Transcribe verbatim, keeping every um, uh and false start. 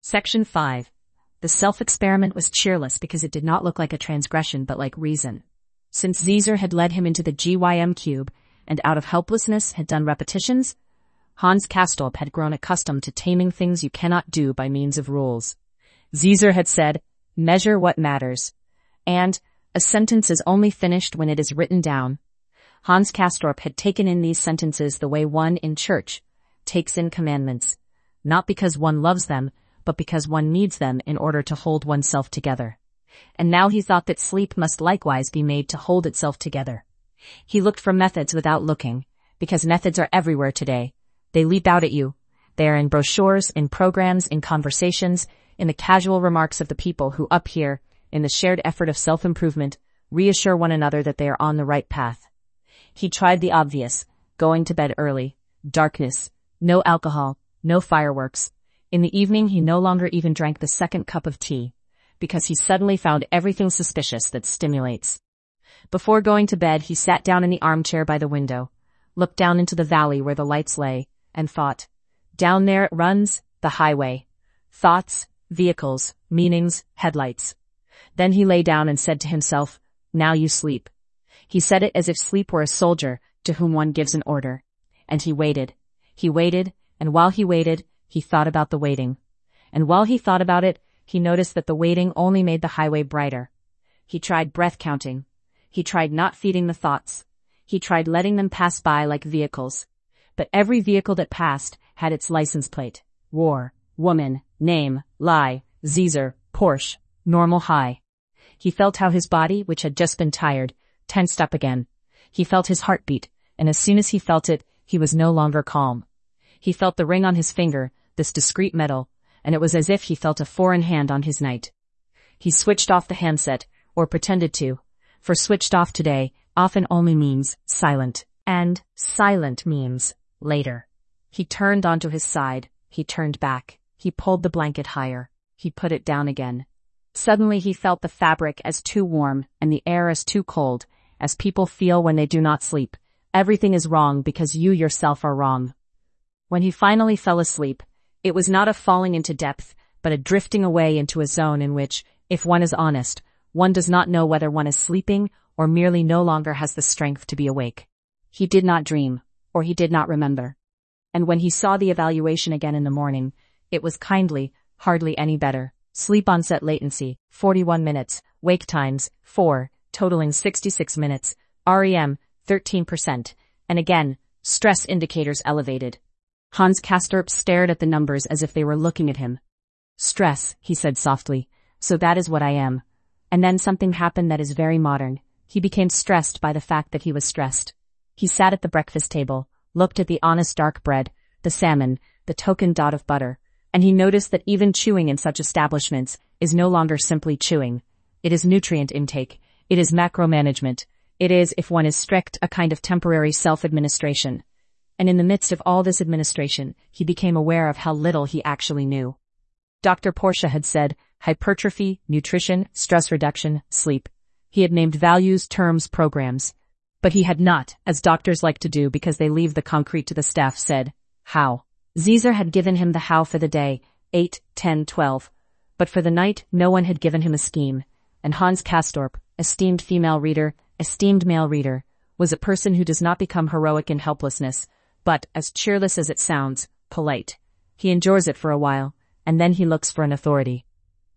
Section five. The self-experiment was cheerless because it did not look like a transgression but like reason. Since Caesar had led him into the G Y M cube, and out of helplessness had done repetitions, Hans Castorp had grown accustomed to taming things you cannot do by means of rules. Caesar had said, "Measure what matters," and "A sentence is only finished when it is written down." Hans Castorp had taken in these sentences the way one in church takes in commandments, not because one loves them, but because one needs them in order to hold oneself together. And now he thought that sleep must likewise be made to hold itself together. He looked for methods without looking, because methods are everywhere today. They leap out at you. They are in brochures, in programs, in conversations, in the casual remarks of the people who up here, in the shared effort of self-improvement, reassure one another that they are on the right path. He tried the obvious, going to bed early, darkness, no alcohol, no fireworks. In the evening he no longer even drank the second cup of tea, because he suddenly found everything suspicious that stimulates. Before going to bed he sat down in the armchair by the window, looked down into the valley where the lights lay, and thought, down there it runs, the highway. Thoughts, vehicles, meanings, headlights. Then he lay down and said to himself, now you sleep. He said it as if sleep were a soldier to whom one gives an order. And he waited. He waited, and while he waited, he thought about the waiting. And while he thought about it, he noticed that the waiting only made the highway brighter. He tried breath counting. He tried not feeding the thoughts. He tried letting them pass by like vehicles. But every vehicle that passed had its license plate. War, woman, name, lie, Caesar, Porsche, normal high. He felt how his body, which had just been tired, tensed up again. He felt his heartbeat, and as soon as he felt it, he was no longer calm. He felt the ring on his finger, this discreet metal, and it was as if he felt a foreign hand on his night. He switched off the handset, or pretended to, for switched off today often only means silent, and silent means later. He turned onto his side, he turned back, he pulled the blanket higher, he put it down again. Suddenly he felt the fabric as too warm and the air as too cold, as people feel when they do not sleep. Everything is wrong because you yourself are wrong. When he finally fell asleep, it was not a falling into depth, but a drifting away into a zone in which, if one is honest, one does not know whether one is sleeping or merely no longer has the strength to be awake. He did not dream, or he did not remember. And when he saw the evaluation again in the morning, it was kindly, hardly any better. Sleep onset latency, forty-one minutes, wake times, four, totaling sixty-six minutes, R E M, thirteen percent, and again, stress indicators elevated. Hans Castorp stared at the numbers as if they were looking at him. Stress, he said softly, so that is what I am. And then something happened that is very modern. He became stressed by the fact that he was stressed. He sat at the breakfast table, looked at the honest dark bread, the salmon, the token dot of butter, and he noticed that even chewing in such establishments is no longer simply chewing. It is nutrient intake. It is macromanagement. It is, if one is strict, a kind of temporary self-administration. And in the midst of all this administration, he became aware of how little he actually knew. Doctor Porsche had said, hypertrophy, nutrition, stress reduction, sleep. He had named values, terms, programs. But he had not, as doctors like to do because they leave the concrete to the staff, said, how. Caesar had given him the how for the day, eight, ten, twelve. But for the night, no one had given him a scheme. And Hans Castorp, esteemed female reader, esteemed male reader, was a person who does not become heroic in helplessness, but, as cheerless as it sounds, polite. He endures it for a while, and then he looks for an authority.